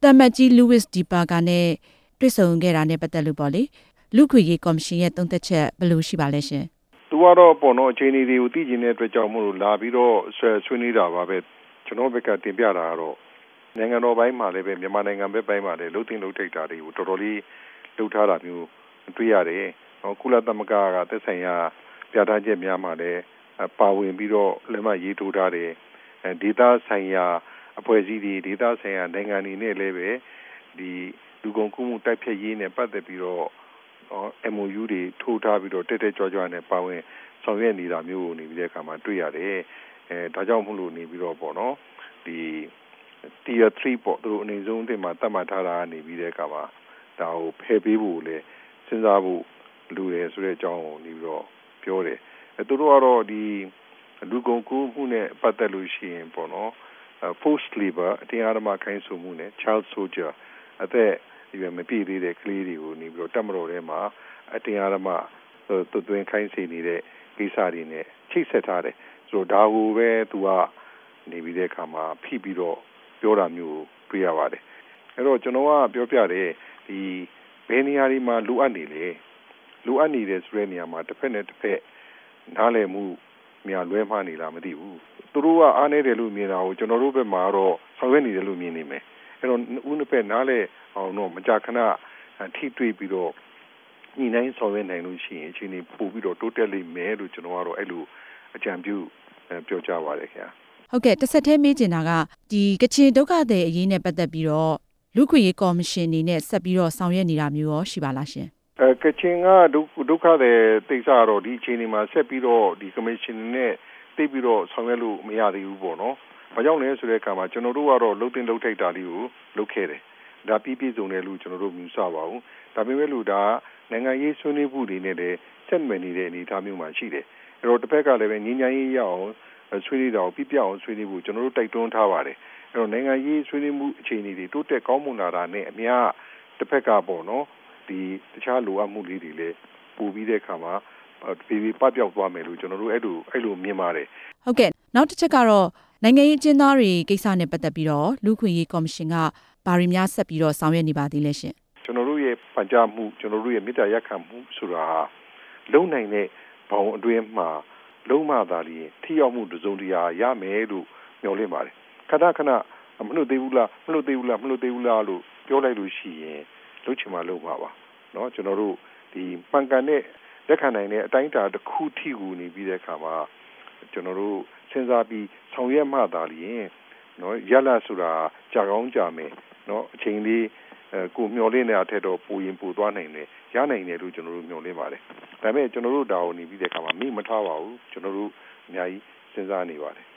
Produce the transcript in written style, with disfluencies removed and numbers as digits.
တမတ်ကြီး Louis De Baca နဲ့တွေ့ဆုံခဲ့တာနဲ့ပတ်သက်လို့ပေါ့လေလူ့ခွေရေးကော်မရှင်ရဲ့သုံးသက်ချက်ဘယ်လိုရှိပါလဲရှင်သူကတော့ပေါ့နော်အခြေအနေတွေကိုသိကျင်တဲ့အတွက်ကြောင့်မို့လို့လာပြီးတော့ဆွေးနွေးတာပါပဲကျွန်တော်ဘက်ကတင်ပြတာကတော့နိုင်ငံတော်ပိုင်းမှာလည်းပဲမြန်မာနိုင်ငံဘက်ပိုင်းမှာလည်းလှုပ်တင်လှုပ်ထိပ်တာတွေကိုတော်တော်လေးလှုပ်ထားတာမျိုးတွေ့ရတယ်ကုလသမဂ္ဂကသက်ဆိုင်ရာပြဋ္ဌာန်းချက်များမှာလည်းပါဝင်ပြီးတော့လက်မှတ်ရေးထိုးထားတယ်ဒေသဆိုင်ရာအဖွဲ့အစည်းတွေဒေသဆိုင်ရာနိုင်ငံတွေနဲ့လည်းပဲဒီလူကုန်ကူးမှုတိုက်ဖျက်ရေးနဲ့ပတ်သက်ပြီးတော့MOU တွေထိုးထားပြီးတော့တက်တက်ကြွကြွနဲ့ပါဝင်ဆောင်ရွက်နေတာမျိုးကိုနေပြီးတဲ့အခါမှာတွေ့ရတယ်ဒါကြောင့်မို့လို့နေပြီးတော့ပေါ့နော်ဒီ Tier 3ပေါ့သူတို့အနေဆုံးအထက်မှာသတ်မှတ်ထားတာနေပြီးတဲ့အခါမှာဒါကိုဖယ်ပေးဖို့လေစဉ်းစားဖို့လိုတယ်ဆိုတဲ့အကြောင်းကိုနေပြီးတော့ပြောတယ်သူတို့ကတော့ဒီလူကုန်ကူးမှုနဲ့ပတ်သက်လို့ရှိရင်ပေါ့နော်forced labor အတင်းအဓမ္မခိုင်းဆိုမှုနဲ့ child soldier အသက်မပြည့်သေးတဲ့ကလေးတွေကိုနေပြီးတော့တပ်မတော်ထဲမှာအတင်းအဓမ္မသွင်းခိုင်းစေနေတဲ့ကိစ္စတွေနဲ့ချိတ်ဆက်ထားတယ်ဆိုတော့ဒါကိုပဲသူကနေပြီးတဲ့အခါမှာဖိပြီးတော့ပြောတာမျိုးတွေ့ရပါတယ်အဲ့တော့ကျွန်တော်ကပြောပြတယ်ဒီဘယ်နေရာတွေမှာလိုအပ်နေလဲလိုအပ်နေတဲ့ဆိုတဲ့နေရာမှာတစ်ဖက်နဲ့တစ်ဖက်နားလည်မှုများလွဲမှားနေလားမသိဘူးသူတို့ကအားနေတယ်လို့မြင်တာကိုကျွန်တော်တို့ဘက်မှာတော့ဆောင်ရွက်နေတယ်လို့မြင်နေမယ်အဲ့တော့ဦးနှစ်ဖက်နားလည်အောင်တော့မကြာခဏထိတွေ့ပြီးတော့ညီနိုင်ဆောင်ရွက်နိုင်လို့ရှိရင်အချိန်ကြီးပို့ပြီးတော့တိုးတက်လိမ့်မယ်လို့ကျွန်တော်ကတော့အဲ့လိုအကြံပြုပြောကြပါတယ်ခင်ဗျာဟုတ်ကဲ့တစ်ဆက်တည်းမေးချင်တာကဒီကချင်ဒုက္ခသည်အရေးနဲ့ပတ်သက်ပြီးတော့လူ့ခွေရေးကော်မရှင်အနေနဲ့ဆက်ပြီးတော့ဆောင်ရွက်နေတာမျိုးရောရှိပါလားရှင်ကချင်ကဒုက္ခသည်တိစ္စတော့ဒီအချိန်ဒီမှာဆက်ပြီးတော့ဒီကော်မရှင်နဲ့သိပြီးတော့ဆောင်ရွက်လို့မရသေးဘူးပေါ့နော်ဘာကြောင့်လဲဆိုတဲ့အခါမှာကျွန်တော်တို့ကတော့လှုပ်တင်လှုပ်ထိပ်တာလေးကိုလုပ်ခဲ့တယ်ဒါပြည့်စုံတယ်လို့ကျွန်တော်တို့မြင်ဆပါဘူးဒါပေမဲ့လို့ဒါနိုင်ငံရေးဆွေးနွေးမှုတွေနဲ့လည်းဆက်နွယ်နေတဲ့အနေအထားမျိုးမှာရှိတယ်အဲ့တော့တစ်ဖက်ကလည်းပဲငြိမ်းချမ်းရေးရအောင်ဆွေးနွေးတာကိုပြပြအောင်ဆွေးနွေးဖို့ကျွန်တော်တို့တိုက်တွန်းထားပါတယ်အဲ့တော့နိုင်ငံရေးဆွေးနွေးမှုအခြေအနေတွေတိုးတက်ကောင်းမွန်လာတာနဲ့အများတစ်ဖက်ကပေါ့နော်ဒီတခြားလိုအပ်မှုလေးတွေလည်းပို့ပြီးတဲ့အခါမှာပပျောက်သွားမယ်လို့ကျွန်တော်တို့အဲ့လိုမြင်ပါတယ်ဟုတ်ကဲ့နောက်တစ်ချက်ကတော့နိုင်ငံရေးကျင်းသားတွေကိစ္စနဲ့ပတ်သက်ပြီးတော့လူ့ခွင့်ရေးကော်မရှင်ကဘာတွေများဆက်ပြီးတော့ဆောင်ရွက်နေပါသေးလဲရှင်ကျွန်တော်တို့ရဲ့ပန်ကြားမှုကျွန်တော်တို့ရဲ့မေတ္တာရပ်ခံမှုဆိုတာလုံနိုင်တဲ့ဘောင်အတွင်းမှာလုံးမသာလျင်ထိရောက်မှုတစုံတရာရမယ်လို့မျှော်လင့်ပါတယ်ခဏမနှုတ်သေးဘူးလားလို့ပြောလိုက်လို့ရှိရင်လုပ်ချင်မှလုပ်မှာပါเนาะကျွန်တော်တို့ဒီမှန်ကန်တဲ့လက်ခံနိုင်တဲ့အတိုင်းအတာတစ်ခုထိကိုနေပြီးတဲ့အခါမှာကျွန်တော်တို့စဉ်းစားပြီးဆောင်ရွက်မှသာလျင်เนาะရလဆိုတာကြာကောင်းကြာမယ်เนาะအချိန်လေးကိုမျှော်လင့်တဲ့အထက်တော့ပိုရင်ပိုသွားနိုင်တယ်ရနိုင်တယ်လို့ကျွန်တော်တို့မျှော်လင့်ပါတယ်ဒါပေမဲ့ကျွန်တော်တို့ဒါကိုနေပြီးတဲ့အခါမှာမိမထားပါဘူးကျွန်တော်တို့အများကြီးစဉ်းစားနေပါတယ်